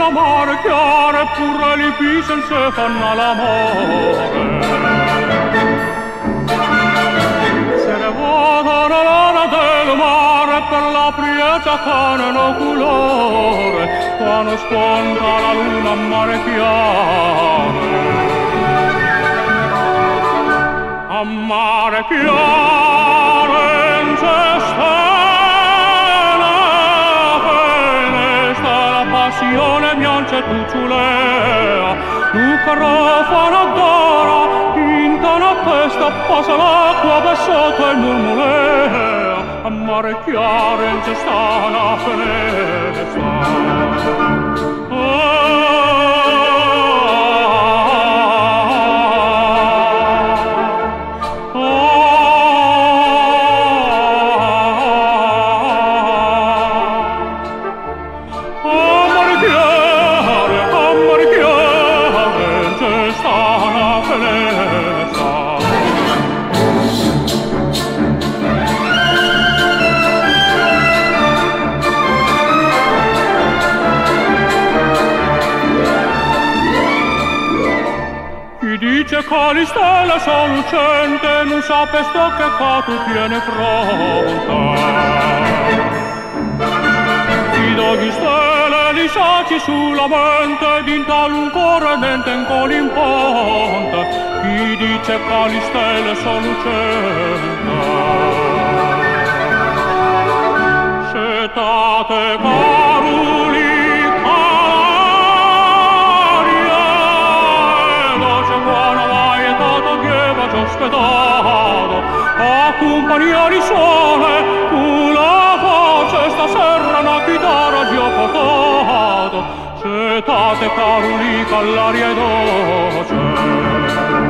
mare chiare pure li pisen se fanno l'amore. Se ne vada la lana del mare per la prieta canano colore quando sponda la luna a mare chiare. A mare chiare in cestana la passione miance tu ciulea tu carofano d'ora intana testa passa l'acqua per sotto il murmulea a mare chiaro in cestana finestra. Dice Calistella sono lucente, non sape sto che tu tiene pronta. Ti do gli stelle, li saci sulla mente, din talun corrente in colimponte. Chi dice Calistella sono lucente. Setate caruli, a compagnia di sole con la voce stasera una chitarra già portato setate carolica all'aria dolce.